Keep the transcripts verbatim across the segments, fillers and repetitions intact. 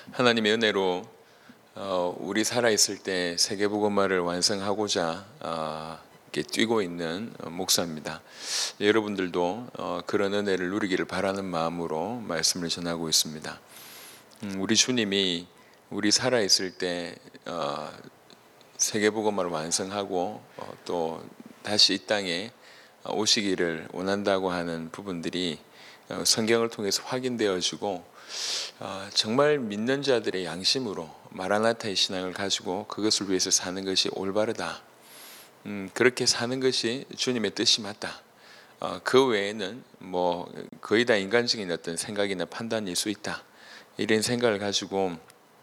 하나님의 은혜로 어, 우리 살아있을 때 세계복음화를 완성하고자 어, 이렇게 뛰고 있는 어, 목사입니다. 여러분들도 어, 그런 은혜를 누리기를 바라는 마음으로 말씀을 전하고 있습니다. 음, 우리 주님이 우리 살아있을 때 어, 세계복음화를 완성하고 어, 또 다시 이 땅에 오시기를 원한다고 하는 부분들이 어, 성경을 통해서 확인되어지고 어, 정말 믿는 자들의 양심으로 마라나타의 신앙을 가지고 그것을 위해서 사는 것이 올바르다. 음, 그렇게 사는 것이 주님의 뜻이 맞다. 어, 그 외에는 뭐 거의 다 인간적인 어떤 생각이나 판단일 수 있다. 이런 생각을 가지고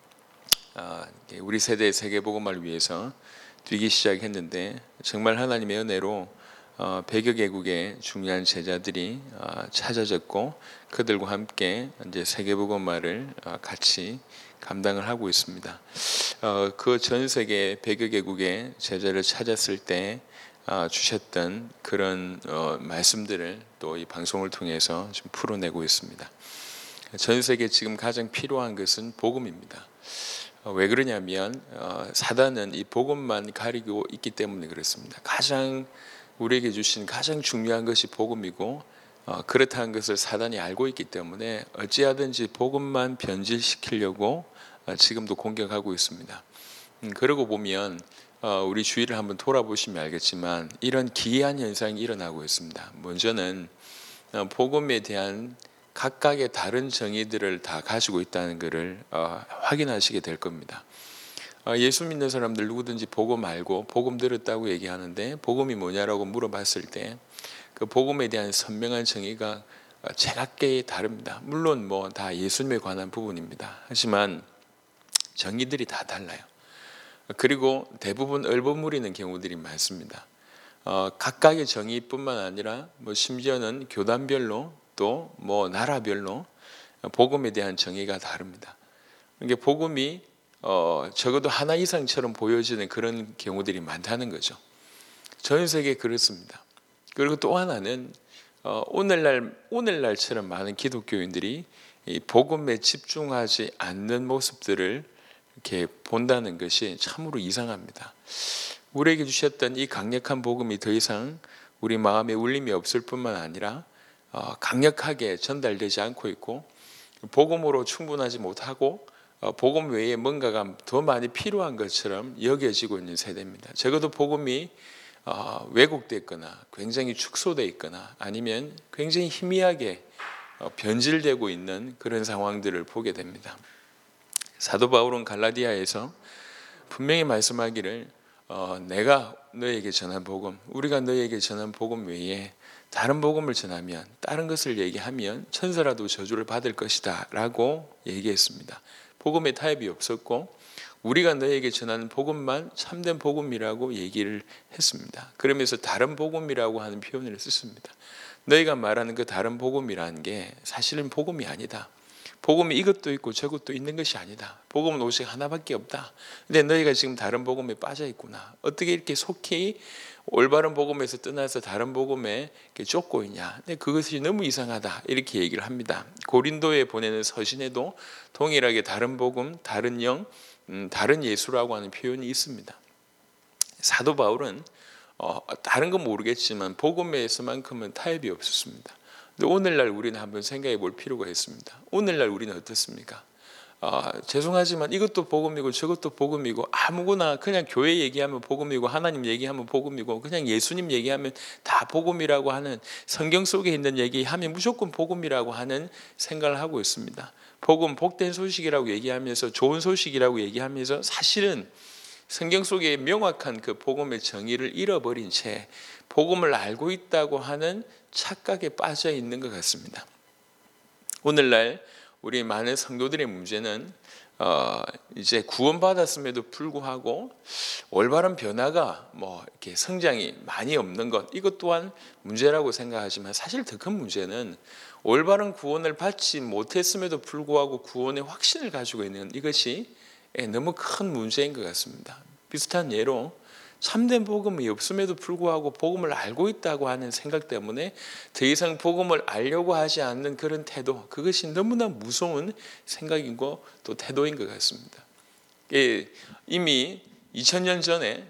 어, 우리 세대의 세계복음화를 위해서 뛰기 시작했는데 정말 하나님의 은혜로 어, 백여 개국의 중요한 제자들이 어, 찾아졌고 그들과 함께 이제 세계복음화를 어, 같이 감당을 하고 있습니다. 어, 그 전 세계 백여 개국의 제자를 찾았을 때 어, 주셨던 그런 어, 말씀들을 또 이 방송을 통해서 좀 풀어내고 있습니다. 전 세계 지금 가장 필요한 것은 복음입니다. 어, 왜 그러냐면 어, 사단은 이 복음만 가리고 있기 때문에 그렇습니다. 가장 우리에게 주신 가장 중요한 것이 복음이고 어, 그렇다는 것을 사단이 알고 있기 때문에 어찌하든지 복음만 변질시키려고 어, 지금도 공격하고 있습니다. 음, 그러고 보면 어, 우리 주위를 한번 돌아보시면 알겠지만 이런 기이한 현상이 일어나고 있습니다. 먼저는 어, 복음에 대한 각각의 다른 정의들을 다 가지고 있다는 것을 어, 확인하시게 될 겁니다. 어, 예수 믿는 사람들 누구든지 복음 알고 복음 들었다고 얘기하는데 복음이 뭐냐라고 물어봤을 때 그 복음에 대한 선명한 정의가 제각기 다릅니다. 물론 뭐 다 예수님에 관한 부분입니다. 하지만 정의들이 다 달라요. 그리고 대부분 얼버무리는 경우들이 많습니다. 어, 각각의 정의뿐만 아니라 뭐 심지어는 교단별로 또 뭐 나라별로 복음에 대한 정의가 다릅니다. 그러니까 복음이 어, 적어도 하나 이상처럼 보여지는 그런 경우들이 많다는 거죠. 전 세계 그렇습니다. 그리고 또 하나는 어, 오늘날 오늘날처럼 많은 기독교인들이 이 복음에 집중하지 않는 모습들을 이렇게 본다는 것이 참으로 이상합니다. 우리에게 주셨던 이 강력한 복음이 더 이상 우리 마음에 울림이 없을 뿐만 아니라 어, 강력하게 전달되지 않고 있고 복음으로 충분하지 못하고 어, 복음 외에 뭔가가 더 많이 필요한 것처럼 여겨지고 있는 세대입니다. 적어도 복음이 어, 왜곡됐거나 굉장히 축소되어 있거나 아니면 굉장히 희미하게 어, 변질되고 있는 그런 상황들을 보게 됩니다. 사도 바울은 갈라디아에서 분명히 말씀하기를 어, 내가 너에게 전한 복음, 우리가 너에게 전한 복음 외에 다른 복음을 전하면 다른 것을 얘기하면 천사라도 저주를 받을 것이다 라고 얘기했습니다. 복음에 타협이 없었고 우리가 너에게 전하는 복음만 참된 복음이라고 얘기를 했습니다. 그러면서 다른 복음이라고 하는 표현을 썼습니다. 너희가 말하는 그 다른 복음이라는 게 사실은 복음이 아니다. 복음이 이것도 있고 저것도 있는 것이 아니다. 복음은 오직 하나밖에 없다. 근데 너희가 지금 다른 복음에 빠져 있구나. 어떻게 이렇게 속히 올바른 복음에서 떠나서 다른 복음에 쫓고 있냐. 근데 그것이 너무 이상하다. 이렇게 얘기를 합니다. 고린도에 보내는 서신에도 동일하게 다른 복음, 다른 영, 음, 다른 예수라고 하는 표현이 있습니다. 사도 바울은 어, 다른 건 모르겠지만 복음에서만큼은 타협이 없었습니다. 근데 오늘날 우리는 한번 생각해 볼 필요가 있습니다. 오늘날 우리는 어떻습니까? 어, 죄송하지만 이것도 복음이고 저것도 복음이고 아무거나 그냥 교회 얘기하면 복음이고 하나님 얘기하면 복음이고 그냥 예수님 얘기하면 다 복음이라고 하는 성경 속에 있는 얘기하면 무조건 복음이라고 하는 생각을 하고 있습니다. 복음 복된 소식이라고 얘기하면서 좋은 소식이라고 얘기하면서 사실은 성경 속에 명확한 그 복음의 정의를 잃어버린 채 복음을 알고 있다고 하는 착각에 빠져 있는 것 같습니다. 오늘날 우리 많은 성도들의 문제는 어 이제 구원받았음에도 불구하고 올바른 변화가 뭐 이렇게 성장이 많이 없는 것, 이것 또한 문제라고 생각하지만 사실 더 큰 문제는 올바른 구원을 받지 못했음에도 불구하고 구원의 확신을 가지고 있는 이것이 너무 큰 문제인 것 같습니다. 비슷한 예로 참된 복음이 없음에도 불구하고 복음을 알고 있다고 하는 생각 때문에 더 이상 복음을 알려고 하지 않는 그런 태도, 그것이 너무나 무서운 생각이고 또 태도인 것 같습니다. 이미 이천 년 전에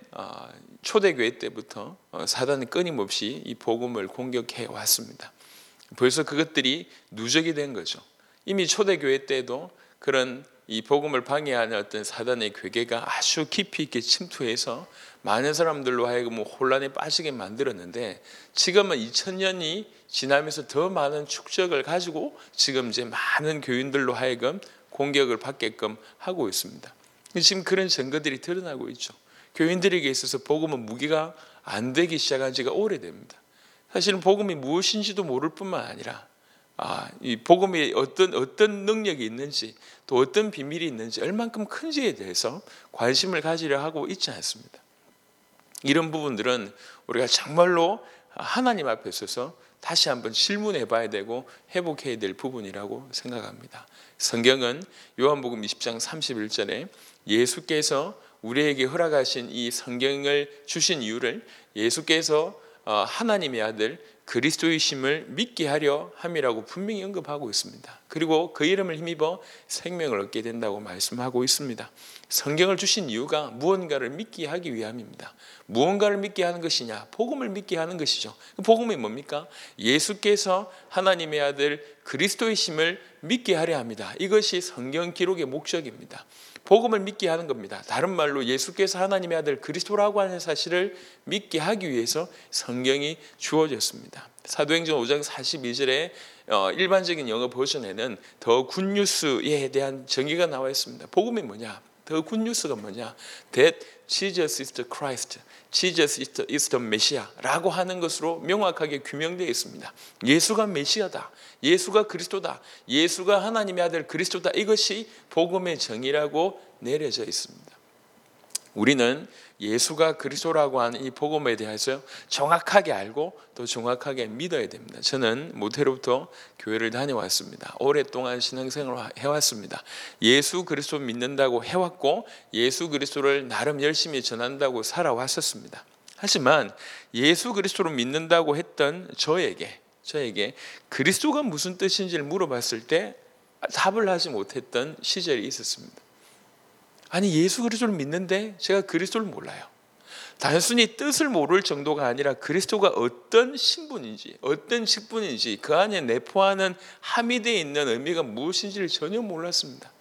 초대교회 때부터 사단은 끊임없이 이 복음을 공격해 왔습니다. 벌써 그것들이 누적이 된 거죠. 이미 초대교회 때도 그런 이 복음을 방해하는 어떤 사단의 괴계가 아주 깊이 있게 침투해서 많은 사람들로 하여금 혼란에 빠지게 만들었는데, 지금은 이천 년이 지나면서 더 많은 축적을 가지고 지금 이제 많은 교인들로 하여금 공격을 받게끔 하고 있습니다. 지금 그런 증거들이 드러나고 있죠. 교인들에게 있어서 복음은 무기가 안 되기 시작한 지가 오래됩니다. 사실은 복음이 무엇인지도 모를 뿐만 아니라 아, 이 복음에 어떤 어떤 능력이 있는지, 또 어떤 비밀이 있는지, 얼만큼 큰지에 대해서 관심을 가지려 하고 있지 않습니다. 이런 부분들은 우리가 정말로 하나님 앞에 서서 다시 한번 질문해 봐야 되고 회복해야 될 부분이라고 생각합니다. 성경은 요한복음 이십 장 삼십일 절에 예수께서 우리에게 허락하신 이 성경을 주신 이유를 예수께서 하나님의 아들 그리스도이심을 믿게 하려 함이라고 분명히 언급하고 있습니다. 그리고 그 이름을 힘입어 생명을 얻게 된다고 말씀하고 있습니다. 성경을 주신 이유가 무언가를 믿게 하기 위함입니다. 무언가를 믿게 하는 것이냐? 복음을 믿게 하는 것이죠. 복음이 뭡니까? 예수께서 하나님의 아들 그리스도이심을 믿게 하려 합니다. 이것이 성경 기록의 목적입니다. 복음을 믿게 하는 겁니다. 다른 말로 예수께서 하나님의 아들 그리스도라고 하는 사실을 믿게 하기 위해서 성경이 주어졌습니다. 사도행전 오 장 사십이 절에 일반적인 영어 버전에는 더 굿뉴스에 대한 정의가 나와 있습니다. 복음이 뭐냐? 더 굿뉴스가 뭐냐? That Jesus is the Christ, Jesus is the, is the Messiah라고 하는 것으로 명확하게 규명되어 있습니다. 예수가 메시아다, 예수가 그리스도다, 예수가 하나님의 아들 그리스도다. 이것이 복음의 정의라고 내려져 있습니다. 우리는 예수가 그리스도라고 하는 이 복음에 대해서 정확하게 알고 또 정확하게 믿어야 됩니다. 저는 모태로부터 교회를 다녀왔습니다. 오랫동안 신앙생활을 해왔습니다. 예수 그리스도 믿는다고 해왔고 예수 그리스도를 나름 열심히 전한다고 살아왔었습니다. 하지만 예수 그리스도를 믿는다고 했던 저에게 저에게 그리스도가 무슨 뜻인지를 물어봤을 때 답을 하지 못했던 시절이 있었습니다. 아니, 예수 그리스도를 믿는데 제가 그리스도를 몰라요. 단순히 뜻을 모를 정도가 아니라 그리스도가 어떤 신분인지, 어떤 직분인지, 그 안에 내포하는 함의되어 있는 의미가 무엇인지를 전혀 몰랐습니다.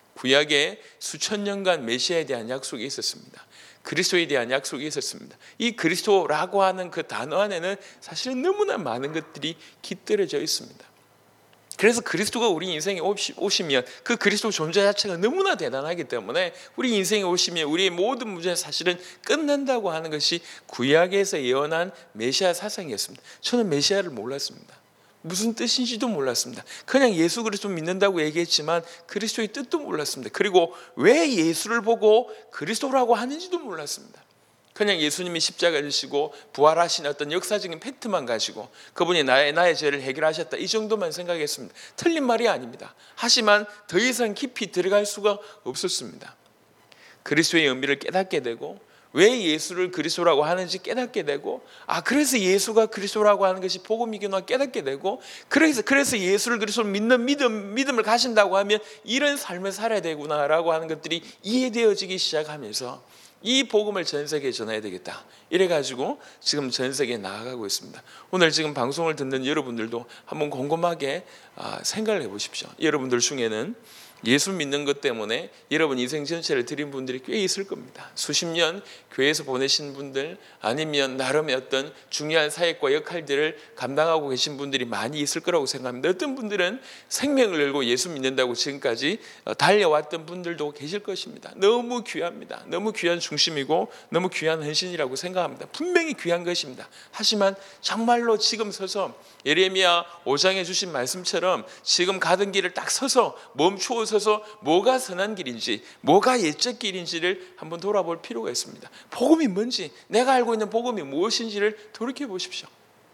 구약에 수천 년간 메시아에 대한 약속이 있었습니다. 그리스도에 대한 약속이 있었습니다. 이 그리스도라고 하는 그 단어 안에는 사실은 너무나 많은 것들이 깃들여져 있습니다. 그래서 그리스도가 우리 인생에 오시면 그 그리스도 존재 자체가 너무나 대단하기 때문에 우리 인생에 오시면 우리의 모든 문제는 사실은 끝난다고 하는 것이 구약에서 예언한 메시아 사상이었습니다. 저는 메시아를 몰랐습니다. 무슨 뜻인지도 몰랐습니다. 그냥 예수 그리스도 믿는다고 얘기했지만 그리스도의 뜻도 몰랐습니다. 그리고 왜 예수를 보고 그리스도라고 하는지도 몰랐습니다. 그냥 예수님이 십자가 지시고 부활하신 어떤 역사적인 팩트만 가지고 그분이 나의 나의 죄를 해결하셨다, 이 정도만 생각했습니다. 틀린 말이 아닙니다. 하지만 더 이상 깊이 들어갈 수가 없었습니다. 그리스도의 의미를 깨닫게 되고 왜 예수를 그리스도라고 하는지 깨닫게 되고, 아 그래서 예수가 그리스도라고 하는 것이 복음이구나 깨닫게 되고, 그래서 그래서 예수를 그리스도로 믿는 믿음 믿음을 가진다고 하면 이런 삶을 살아야 되구나라고 하는 것들이 이해되어지기 시작하면서 이 복음을 전 세계에 전해야 되겠다, 이래가지고 지금 전 세계에 나아가고 있습니다. 오늘 지금 방송을 듣는 여러분들도 한번 곰곰하게 생각을 해보십시오. 여러분들 중에는 예수 믿는 것 때문에 여러분 인생 전체를 드린 분들이 꽤 있을 겁니다. 수십 년 교회에서 보내신 분들, 아니면 나름의 어떤 중요한 사역과 역할들을 감당하고 계신 분들이 많이 있을 거라고 생각합니다. 어떤 분들은 생명을 걸고 예수 믿는다고 지금까지 달려왔던 분들도 계실 것입니다. 너무 귀합니다. 너무 귀한 중심이고 너무 귀한 헌신이라고 생각합니다. 분명히 귀한 것입니다. 하지만 정말로 지금 서서 예레미야 오 장에 주신 말씀처럼 지금 가던 길을 딱 서서 멈추어 서서 뭐가 선한 길인지, 뭐가 옛적 길인지를 한번 돌아볼 필요가 있습니다. 복음이 뭔지, 내가 알고 있는 복음이 무엇인지를 돌이켜 보십시오.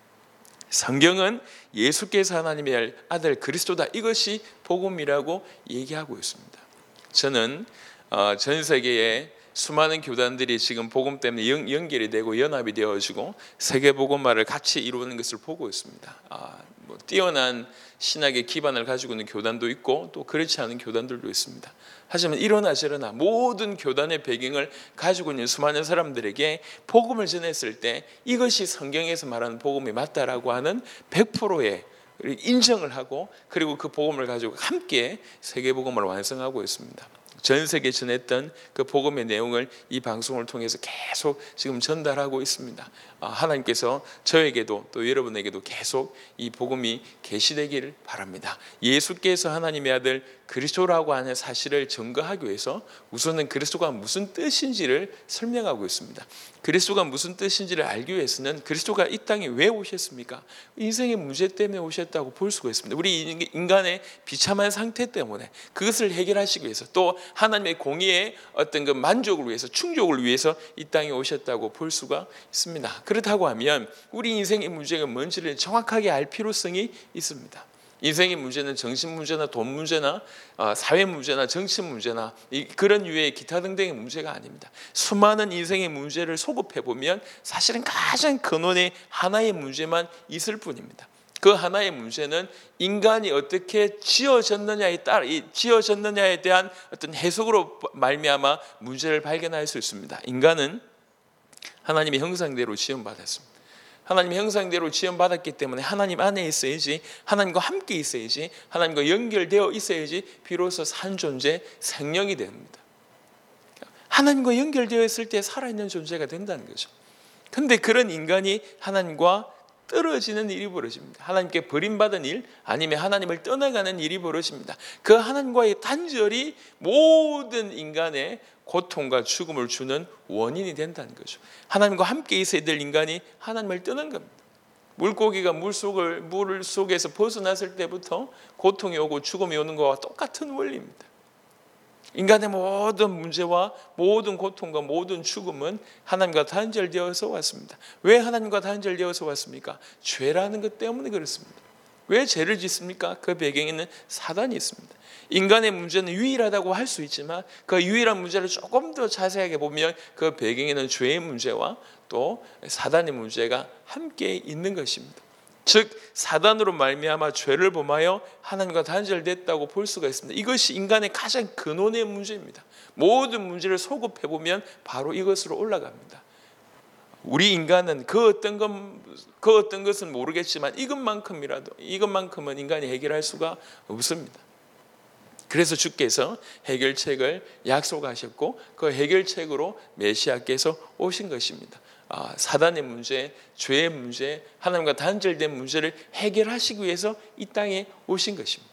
성경은 예수께서 하나님의 아들 그리스도다, 이것이 복음이라고 얘기하고 있습니다. 저는 전 세계에 수많은 교단들이 지금 복음 때문에 연, 연결이 되고 연합이 되어지고 세계 복음화를 같이 이루는 것을 보고 있습니다. 아, 뭐 뛰어난 신학의 기반을 가지고 있는 교단도 있고 또 그렇지 않은 교단들도 있습니다. 하지만 이러나 저러나 모든 교단의 배경을 가지고 있는 수많은 사람들에게 복음을 전했을 때 이것이 성경에서 말하는 복음이 맞다라고 하는 백 퍼센트의 인정을 하고 그리고 그 복음을 가지고 함께 세계 복음을 완성하고 있습니다. 전 세계에 전했던 그 복음의 내용을 이 방송을 통해서 계속 지금 전달하고 있습니다. 하나님께서 저에게도 또 여러분에게도 계속 이 복음이 계시되기를 바랍니다. 예수께서 하나님의 아들 그리스도라고 하는 사실을 증거하기 위해서 우선은 그리스도가 무슨 뜻인지를 설명하고 있습니다. 그리스도가 무슨 뜻인지를 알기 위해서는 그리스도가 이 땅에 왜 오셨습니까? 인생의 문제 때문에 오셨다고 볼 수가 있습니다. 우리 인간의 비참한 상태 때문에 그것을 해결하시기 위해서 또 하나님의 공의의 어떤 그 만족을 위해서 충족을 위해서 이 땅에 오셨다고 볼 수가 있습니다. 그렇다고 하면 우리 인생의 문제가 뭔지를 정확하게 알 필요성이 있습니다. 인생의 문제는 정신 문제나 돈 문제나 사회 문제나 정치 문제나 그런 유의 기타 등등의 문제가 아닙니다. 수많은 인생의 문제를 소급해 보면 사실은 가장 근원의 하나의 문제만 있을 뿐입니다. 그 하나의 문제는 인간이 어떻게 지어졌느냐에 따라 지어졌느냐에 대한 어떤 해석으로 말미암아 문제를 발견할 수 있습니다. 인간은 하나님의 형상대로 지음받았습니다. 하나님의 형상대로 지음받았기 때문에 하나님 안에 있어야지, 하나님과 함께 있어야지, 하나님과 연결되어 있어야지 비로소 산 존재, 생명이 됩니다. 하나님과 연결되어 있을 때 살아있는 존재가 된다는 거죠. 그런데 그런 인간이 하나님과 떨어지는 일이 벌어집니다. 하나님께 버림받은 일 아니면 하나님을 떠나가는 일이 벌어집니다. 그 하나님과의 단절이 모든 인간의 고통과 죽음을 주는 원인이 된다는 거죠. 하나님과 함께 있어야 될 인간이 하나님을 떠난 겁니다. 물고기가 물속을, 물 속에서 벗어났을 때부터 고통이 오고 죽음이 오는 것과 똑같은 원리입니다. 인간의 모든 문제와 모든 고통과 모든 죽음은 하나님과 단절되어서 왔습니다. 왜 하나님과 단절되어서 왔습니까? 죄라는 것 때문에 그렇습니다. 왜 죄를 짓습니까? 그 배경에는 사단이 있습니다. 인간의 문제는 유일하다고 할 수 있지만 그 유일한 문제를 조금 더 자세하게 보면 그 배경에는 죄의 문제와 또 사단의 문제가 함께 있는 것입니다. 즉 사단으로 말미암아 죄를 범하여 하나님과 단절됐다고 볼 수가 있습니다. 이것이 인간의 가장 근원의 문제입니다. 모든 문제를 소급해 보면 바로 이것으로 올라갑니다. 우리 인간은 그 어떤 것, 그 어떤 것은 모르겠지만 이것만큼이라도 이것만큼은 인간이 해결할 수가 없습니다. 그래서 주께서 해결책을 약속하셨고 그 해결책으로 메시아께서 오신 것입니다. 아, 사단의 문제, 죄의 문제, 하나님과 단절된 문제를 해결하시기 위해서 이 땅에 오신 것입니다.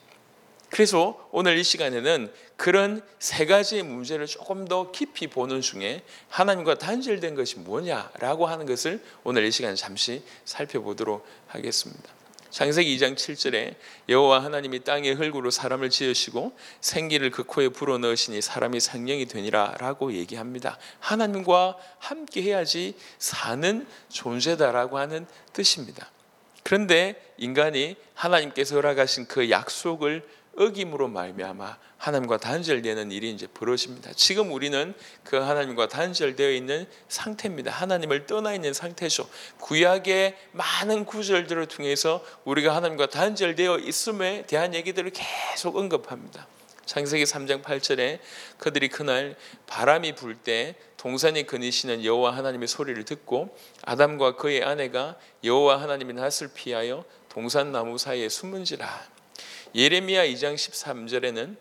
그래서 오늘 이 시간에는 그런 세 가지의 문제를 조금 더 깊이 보는 중에 하나님과 단절된 것이 뭐냐라고 하는 것을 오늘 이 시간에 잠시 살펴보도록 하겠습니다. 창세기 이 장 칠 절에 여호와 하나님이 땅의 흙으로 사람을 지으시고 생기를 그 코에 불어넣으시니 사람이 생명이 되니라 라고 얘기합니다. 하나님과 함께 해야지 사는 존재다라고 하는 뜻입니다. 그런데 인간이 하나님께서 허락하신 그 약속을 어김으로 말미암아 하나님과 단절되는 일이 이제 벌어집니다. 지금 우리는 그 하나님과 단절되어 있는 상태입니다. 하나님을 떠나 있는 상태죠. 구약의 많은 구절들을 통해서 우리가 하나님과 단절되어 있음에 대한 얘기들을 계속 언급합니다. 창세기 삼 장 팔 절에 그들이 그날 바람이 불 때 동산에 거니시는 여호와 하나님의 소리를 듣고 아담과 그의 아내가 여호와 하나님의 낯을 피하여 동산 나무 사이에 숨은지라. 예레미야 이 장 십삼 절에는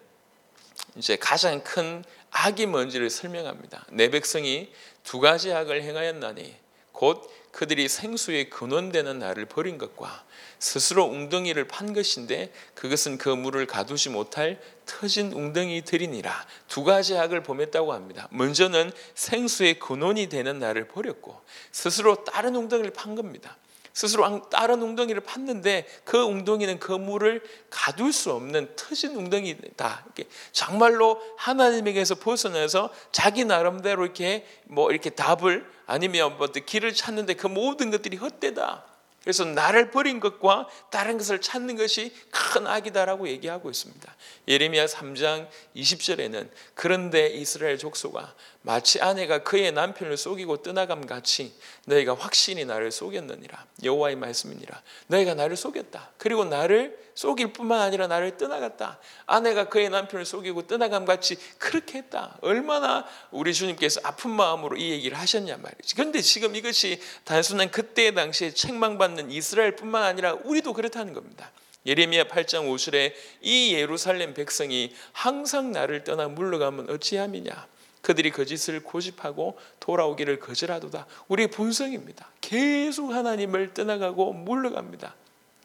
이제 가장 큰 악이 뭔지를 설명합니다. 내 백성이 두 가지 악을 행하였나니 곧 그들이 생수의 근원되는 나를 버린 것과 스스로 웅덩이를 판 것인데 그것은 그 물을 가두지 못할 터진 웅덩이들이니라. 두 가지 악을 범했다고 합니다. 먼저는 생수의 근원이 되는 나를 버렸고 스스로 다른 웅덩이를 판 겁니다. 스스로 다른 웅덩이를 팠는데 그 웅덩이는 그 물을 가둘 수 없는 터진 웅덩이다. 이렇게 정말로 하나님에게서 벗어나서 자기 나름대로 이렇게 뭐 이렇게 답을 아니면 뭐 길을 찾는데 그 모든 것들이 헛되다. 그래서 나를 버린 것과 다른 것을 찾는 것이 큰 악이다라고 얘기하고 있습니다. 예레미야 삼 장 이십 절에는 그런데 이스라엘 족속아 마치 아내가 그의 남편을 속이고 떠나감 같이 너희가 확신이 나를 속였느니라. 여호와의 말씀이니라. 너희가 나를 속였다. 그리고 나를 속일 뿐만 아니라 나를 떠나갔다. 아내가 그의 남편을 속이고 떠나감 같이 그렇게 했다. 얼마나 우리 주님께서 아픈 마음으로 이 얘기를 하셨냐 말이지. 그런데 지금 이것이 단순한 그때 당시에 책망받는 이스라엘뿐만 아니라 우리도 그렇다는 겁니다. 예레미야 팔 장 오 절에 이 예루살렘 백성이 항상 나를 떠나 물러가면 어찌함이냐. 그들이 거짓을 고집하고 돌아오기를 거절하도다. 우리의 본성입니다. 계속 하나님을 떠나가고 물러갑니다.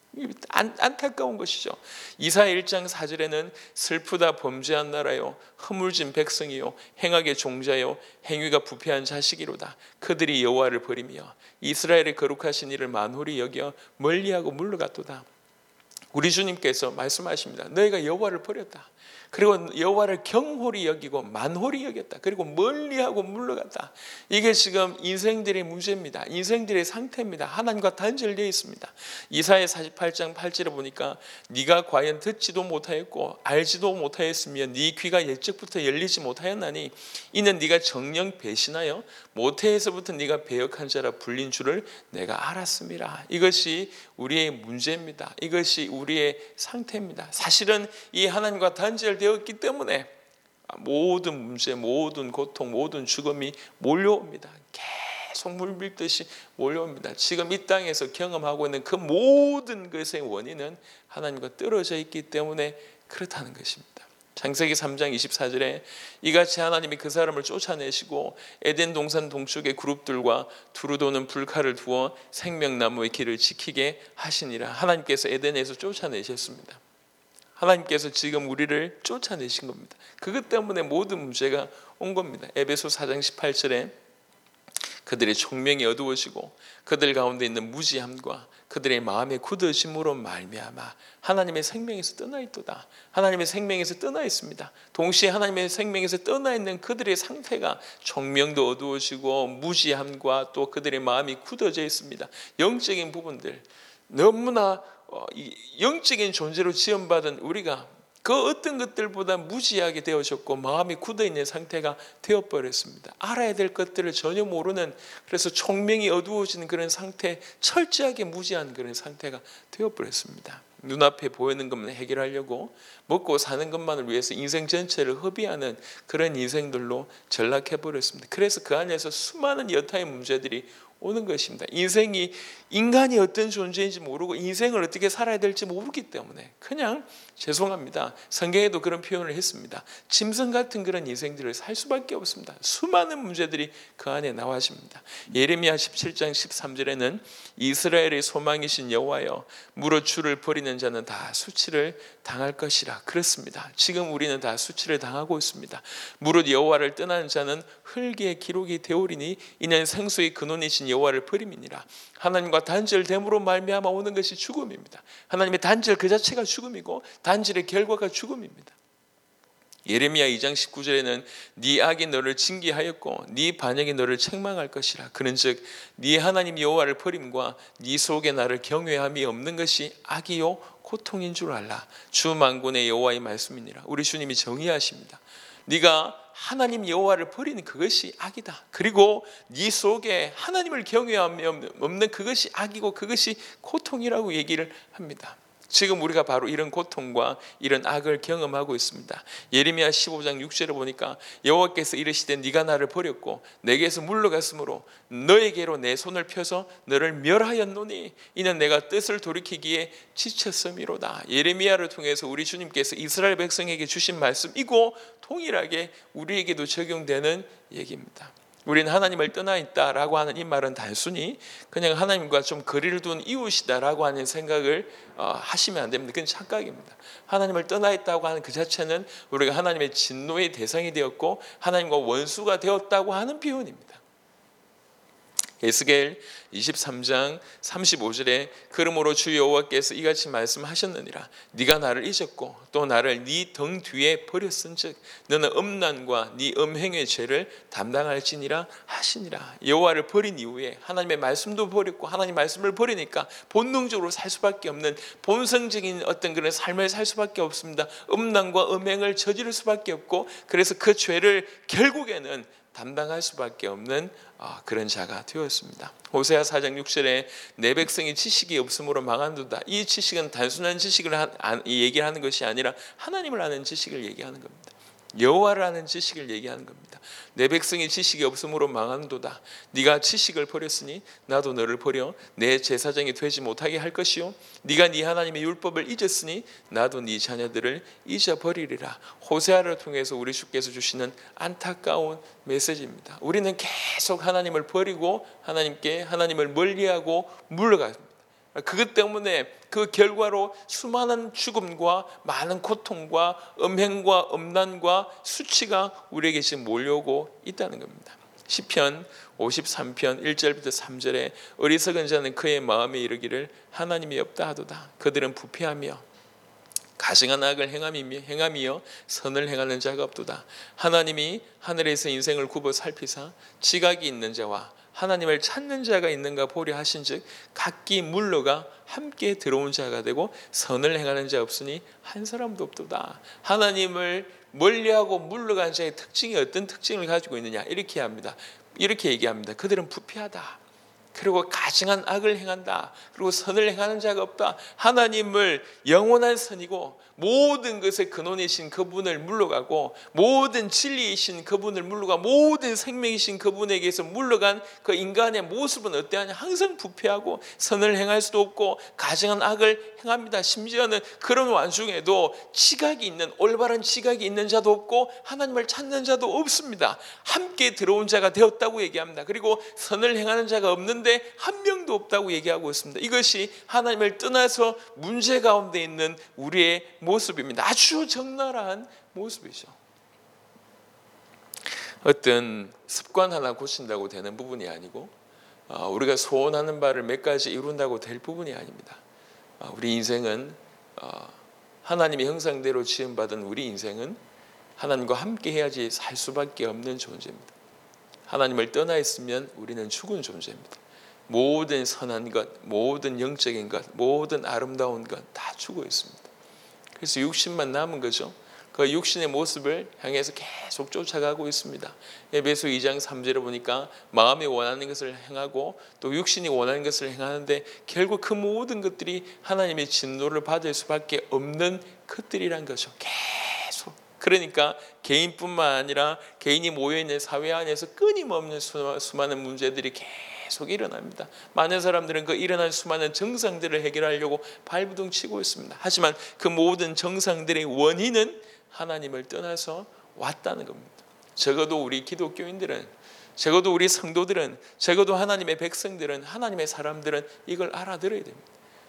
안, 안타까운 것이죠. 이사야 일 장 사 절에는 슬프다 범죄한 나라요 허물진 백성이요 행악의 종자요 행위가 부패한 자식이로다. 그들이 여호와를 버리며 이스라엘의 거룩하신 이를 만홀히 여겨 멀리하고 물러갔도다. 우리 주님께서 말씀하십니다. 너희가 여호와를 버렸다. 그리고 여호와를 경홀히 여기고 만홀히 여겼다. 그리고 멀리하고 물러갔다. 이게 지금 인생들의 문제입니다. 인생들의 상태입니다. 하나님과 단절되어 있습니다. 이사야 사십팔 장 팔 절에 보니까 네가 과연 듣지도 못하였고 알지도 못하였으며 네 귀가 옛적부터 열리지 못하였나니 이는 네가 정령 배신하여 모태에서부터 네가 배역한 자라 불린 줄을 내가 알았음이라. 이것이 우리의 문제입니다. 이것이 우리의 상태입니다. 사실은 이 하나님과 단절되었기 때문에 모든 문제, 모든 고통, 모든 죽음이 몰려옵니다. 계속 물밀듯이 몰려옵니다. 지금 이 땅에서 경험하고 있는 그 모든 것의 원인은 하나님과 떨어져 있기 때문에 그렇다는 것입니다. 창세기 삼 장 이십사 절에 이같이 하나님이 그 사람을 쫓아내시고 에덴 동산 동쪽의 그룹들과 두루 도는 불칼을 두어 생명나무의 길을 지키게 하시니라. 하나님께서 에덴에서 쫓아내셨습니다. 하나님께서 지금 우리를 쫓아내신 겁니다. 그것 때문에 모든 문제가 온 겁니다. 에베소 사 장 십팔 절에 그들의 총명이 어두워지고 그들 가운데 있는 무지함과 그들의 마음의 굳어짐으로 말미암아 하나님의 생명에서 떠나 있도다. 하나님의 생명에서 떠나 있습니다. 동시에 하나님의 생명에서 떠나 있는 그들의 상태가 총명도 어두워지고 무지함과 또 그들의 마음이 굳어져 있습니다. 영적인 부분들, 너무나 영적인 존재로 지원받은 우리가 그 어떤 것들보다 무지하게 되어졌고 마음이 굳어있는 상태가 되어버렸습니다. 알아야 될 것들을 전혀 모르는, 그래서 총명이 어두워지는 그런 상태, 철저하게 무지한 그런 상태가 되어버렸습니다. 눈앞에 보이는 것만 해결하려고 먹고 사는 것만을 위해서 인생 전체를 허비하는 그런 인생들로 전락해버렸습니다. 그래서 그 안에서 수많은 여타의 문제들이 오는 것입니다. 인생이 인간이 어떤 존재인지 모르고 인생을 어떻게 살아야 될지 모르기 때문에 그냥 죄송합니다. 성경에도 그런 표현을 했습니다. 짐승 같은 그런 인생들을 살 수밖에 없습니다. 수많은 문제들이 그 안에 나와집니다. 예레미야 십칠 장 십삼 절에는 이스라엘의 소망이신 여호와여 무릇 주를 버리는 자는 다 수치를 당할 것이라. 그렇습니다. 지금 우리는 다 수치를 당하고 있습니다. 무릇 여호와를 떠나는 자는 흙의 기록이 되오리니 이는 생수의 근원이신 여호와를 버림이니라. 하나님과 단절됨으로 말미암아 오는 것이 죽음입니다. 하나님의 단절 그 자체가 죽음이고 단절의 결과가 죽음입니다. 예레미야 이 장 십구 절에는 네 악이 너를 징계하였고 네 반역이 너를 책망할 것이라. 그런즉 네 하나님 여호와를 버림과 네 속에 나를 경외함이 없는 것이 악이요 고통인 줄 알라. 주 만군의 여호와의 말씀이니라. 우리 주님이 정의하십니다. 네가 하나님 여호와를 버리는 그것이 악이다. 그리고 네 속에 하나님을 경외함이 없는 그것이 악이고 그것이 고통이라고 얘기를 합니다. 지금 우리가 바로 이런 고통과 이런 악을 경험하고 있습니다. 예레미야 십오 장 육 절에 보니까 여호와께서 이르시되 네가 나를 버렸고 내게서 물러갔으므로 너에게로 내 손을 펴서 너를 멸하였노니 이는 내가 뜻을 돌이키기에 지쳤음이로다. 예레미야를 통해서 우리 주님께서 이스라엘 백성에게 주신 말씀이고 동일하게 우리에게도 적용되는 얘기입니다. 우리는 하나님을 떠나 있다라고 하는 이 말은 단순히 그냥 하나님과 좀 거리를 둔 이웃이다라고 하는 생각을 하시면 안 됩니다. 그건 착각입니다. 하나님을 떠나 있다고 하는 그 자체는 우리가 하나님의 진노의 대상이 되었고 하나님과 원수가 되었다고 하는 표현입니다. 에스겔 이십삼 장 삼십오 절에 그러므로 주 여호와께서 이같이 말씀하셨느니라 네가 나를 잊었고 또 나를 네 등 뒤에 버렸은즉 너는 음란과 네 음행의 죄를 담당할지니라 하시니라. 여호와를 버린 이후에 하나님의 말씀도 버렸고 하나님 말씀을 버리니까 본능적으로 살 수밖에 없는 본성적인 어떤 그런 삶을 살 수밖에 없습니다. 음란과 음행을 저지를 수밖에 없고 그래서 그 죄를 결국에는 담당할 수밖에 없는 그런 자가 되었습니다. 호세아 사 장 육 절에 내 백성이 지식이 없으므로 망한도다. 이 지식은 단순한 지식을 얘기를 하는 것이 아니라 하나님을 아는 지식을 얘기하는 겁니다. 여호와를 아는 지식을 얘기하는 겁니다. 내 백성이 지식이 없으므로 망한도다. 네가 지식을 버렸으니 나도 너를 버려 내 제사장이 되지 못하게 할 것이요 네가 네 하나님의 율법을 잊었으니 나도 네 자녀들을 잊어버리리라. 호세아를 통해서 우리 주께서 주시는 안타까운 메시지입니다. 우리는 계속 하나님을 버리고 하나님께 하나님을 멀리하고 물러갑니다. 그것 때문에 그 결과로 수많은 죽음과 많은 고통과 음행과 음란과 수치가 우리에게 지금 몰려오고 있다는 겁니다. 시편 오십삼 편 일 절부터 삼 절에 어리석은 자는 그의 마음에 이르기를 하나님이 없다 하도다. 그들은 부패하며 가증한 악을 행함이며 행함이여 선을 행하는 자가 없도다. 하나님이 하늘에서 인생을 굽어 살피사 지각이 있는 자와 하나님을 찾는 자가 있는가 보려 하신즉 각기 물러가 함께 들어온 자가 되고 선을 행하는 자 없으니 한 사람도 없도다. 하나님을 멀리하고 물러간 자의 특징이 어떤 특징을 가지고 있느냐 이렇게 합니다. 이렇게 얘기합니다. 그들은 부패하다. 그리고 가증한 악을 행한다. 그리고 선을 행하는 자가 없다. 하나님을 영원한 선이고 모든 것의 근원이신 그분을 물러가고 모든 진리이신 그분을 물러가 모든 생명이신 그분에게서 물러간 그 인간의 모습은 어떠하냐. 항상 부패하고 선을 행할 수도 없고 가증한 악을 행합니다. 심지어는 그런 와중에도 지각이 있는 올바른 지각이 있는 자도 없고 하나님을 찾는 자도 없습니다. 함께 들어온 자가 되었다고 얘기합니다. 그리고 선을 행하는 자가 없는데 한 명도 없다고 얘기하고 있습니다. 이것이 하나님을 떠나서 문제 가운데 있는 우리의 모습입니다. 아주 적나라한 모습이죠. 어떤 습관 하나 고친다고 되는 부분이 아니고 우리가 소원하는 바를 몇 가지 이룬다고 될 부분이 아닙니다. 우리 인생은 하나님의 형상대로 지음받은 우리 인생은 하나님과 함께 해야지 살 수밖에 없는 존재입니다. 하나님을 떠나 있으면 우리는 죽은 존재입니다. 모든 선한 것, 모든 영적인 것, 모든 아름다운 것 다 죽어 있습니다. 그래서 육신만 남은 거죠. 그 육신의 모습을 향해서 계속 쫓아가고 있습니다. 에베소 이 장 삼 절에 보니까 마음이 원하는 것을 행하고 또 육신이 원하는 것을 행하는데 결국 그 모든 것들이 하나님의 진노를 받을 수밖에 없는 것들이란 거죠. 계속. 그러니까 개인뿐만 아니라 개인이 모여있는 사회 안에서 끊임없는 수많은 문제들이 계속 일어납니다. 많은 사람들은 그 일어난 수많은 정상들을 해결하려고 발부둥 치고 있습니다. 하지만 그 모든 정상들의 원인은 하나님을 떠나서 왔다는 겁니다. 적어도 우리 기독교인들은, 적어도 우리 성도들은, 적어도 하나님의 백성들은, 하나님의 사람들은 이걸 알아들어야 됩니다.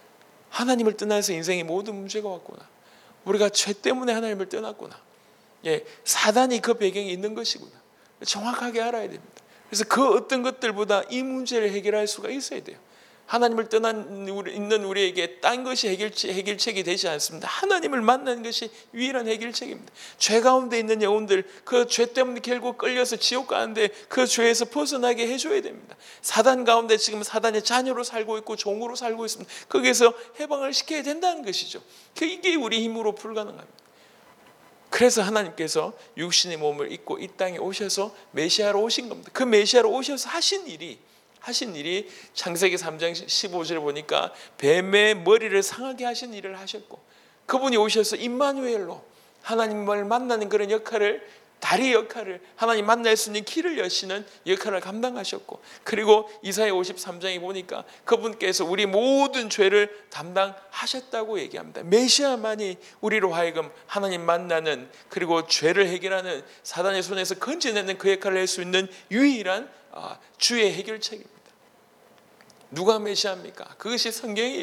하나님을 떠나서 인생의 모든 문제가 왔구나. 우리가 죄 때문에 하나님을 떠났구나. 예, 사단이 그 배경에 있는 것이구나. 정확하게 알아야 됩니다. 그래서 그 어떤 것들보다 이 문제를 해결할 수가 있어야 돼요. 하나님을 떠난 우리, 있는 우리에게 딴 것이 해결책, 해결책이 되지 않습니다. 하나님을 만나는 것이 유일한 해결책입니다. 죄 가운데 있는 영혼들, 그 죄 때문에 결국 끌려서 지옥 가는데 그 죄에서 벗어나게 해줘야 됩니다. 사단 가운데 지금 사단의 자녀로 살고 있고 종으로 살고 있습니다. 거기에서 해방을 시켜야 된다는 것이죠. 이게 우리 힘으로 불가능합니다. 그래서 하나님께서 육신의 몸을 입고 이 땅에 오셔서 메시아로 오신 겁니다. 그 메시아로 오셔서 하신 일이 하신 일이 창세기 삼 장 십오 절에 보니까 뱀의 머리를 상하게 하신 일을 하셨고, 그분이 오셔서 임마누엘로 하나님을 만나는 그런 역할을, 다리 역할을, 하나님 만날 수 있는 길을 여시는 역할을 감당하셨고, 그리고 이사야 오십삼 장에 보니까 그분께서 우리 모든 죄를 담당하셨다고 얘기합니다. 메시아만이 우리로 하여금 하나님 만나는, 그리고 죄를 해결하는, 사단의 손에서 건져내는 그 역할을 할 수 있는 유일한 주의 해결책입니다. 누가 메시아입니까? 그것이 성경의 얘기입니다.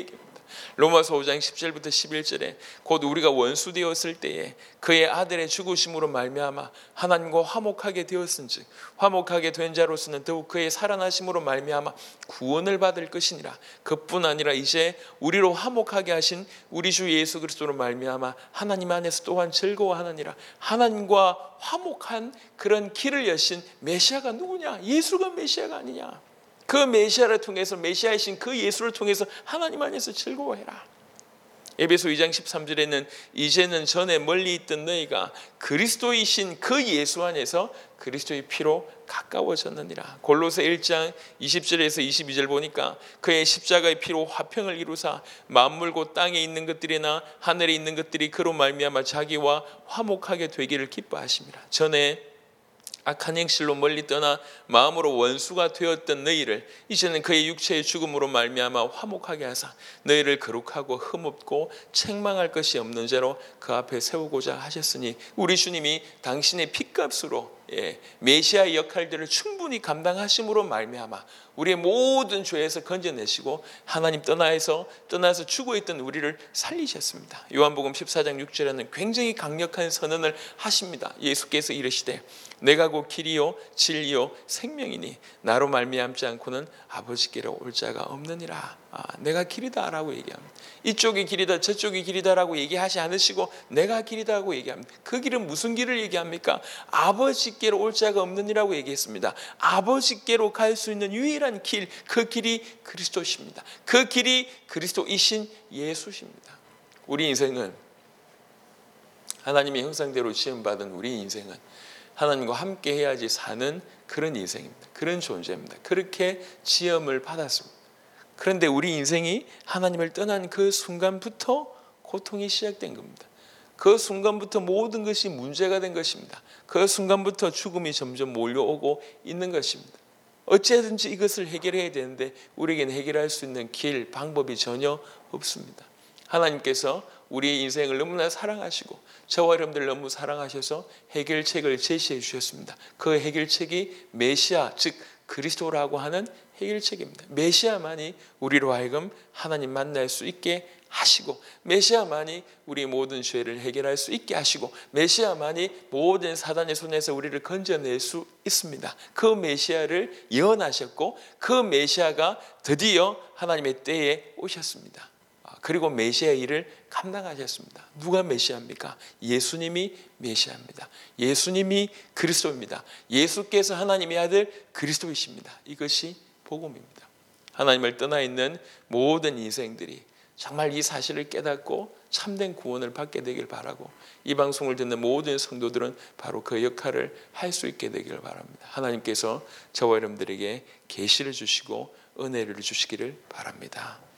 로마서 오 장 십 절부터 십일 절에 곧 우리가 원수 되었을 때에 그의 아들의 죽으심으로 말미암아 하나님과 화목하게 되었은즉 화목하게 된 자로서는 더욱 그의 살아나심으로 말미암아 구원을 받을 것이니라. 그뿐 아니라 이제 우리로 화목하게 하신 우리 주 예수 그리스도로 말미암아 하나님 안에서 또한 즐거워하느니라. 하나님과 화목한 그런 길을 여신 메시아가 누구냐? 예수가 메시아가 아니냐? 그 메시아를 통해서, 메시아이신 그 예수를 통해서 하나님 안에서 즐거워해라. 에베소 이 장 십삼 절에는 이제는 전에 멀리 있던 너희가 그리스도이신 그 예수 안에서 그리스도의 피로 가까워졌느니라. 골로새 일 장 이십 절에서 이십이 절 보니까 그의 십자가의 피로 화평을 이루사 만물 곧 땅에 있는 것들이나 하늘에 있는 것들이 그로 말미암아 자기와 화목하게 되기를 기뻐하심이라. 전에 악한 행실로 멀리 떠나 마음으로 원수가 되었던 너희를 이제는 그의 육체의 죽음으로 말미암아 화목하게 하사 너희를 거룩하고 흠없고 책망할 것이 없는 자로 그 앞에 세우고자 하셨으니 우리 주님이 당신의 핏값으로 예, 메시아의 역할들을 충분히 감당하심으로 말미암아 우리의 모든 죄에서 건져내시고 하나님 떠나서 떠나서 죽어있던 우리를 살리셨습니다. 요한복음 십사 장 육 절에는 굉장히 강력한 선언을 하십니다. 예수께서 이르시되 내가 곧 길이요 진리요 생명이니 나로 말미암지 않고는 아버지께로 올 자가 없느니라. 아, 내가 길이다 라고 얘기합니다. 이쪽이 길이다 저쪽이 길이다 라고 얘기하지 않으시고 내가 길이다 라고 얘기합니다. 그 길은 무슨 길을 얘기합니까? 아버지께로 올 자가 없느니라고 얘기했습니다. 아버지께로 갈 수 있는 유일한 길, 그 길이 그리스도십니다. 그 길이 그리스도이신 예수십니다. 우리 인생은 하나님의 형상대로 지음받은 우리 인생은 하나님과 함께 해야지 사는 그런 인생입니다. 그런 존재입니다. 그렇게 지음을 받았습니다. 그런데 우리 인생이 하나님을 떠난 그 순간부터 고통이 시작된 겁니다. 그 순간부터 모든 것이 문제가 된 것입니다. 그 순간부터 죽음이 점점 몰려오고 있는 것입니다. 어찌든지 이것을 해결해야 되는데 우리에게는 해결할 수 있는 길, 방법이 전혀 없습니다. 하나님께서 우리의 인생을 너무나 사랑하시고 저와 여러분들 너무 사랑하셔서 해결책을 제시해 주셨습니다. 그 해결책이 메시아, 즉 그리스도라고 하는 해결책입니다. 메시아만이 우리로 하여금 하나님 만날 수 있게 하시고 메시아만이 우리 모든 죄를 해결할 수 있게 하시고 메시아만이 모든 사단의 손에서 우리를 건져낼 수 있습니다. 그 메시아를 예언하셨고 그 메시아가 드디어 하나님의 때에 오셨습니다. 그리고 메시아의 일을 감당하셨습니다. 누가 메시아입니까? 예수님이 메시아입니다. 예수님이 그리스도입니다. 예수께서 하나님의 아들 그리스도이십니다. 이것이 복음입니다. 하나님을 떠나 있는 모든 인생들이 정말 이 사실을 깨닫고 참된 구원을 받게 되길 바라고 이 방송을 듣는 모든 성도들은 바로 그 역할을 할 수 있게 되기를 바랍니다. 하나님께서 저와 여러분들에게 계시를 주시고 은혜를 주시기를 바랍니다.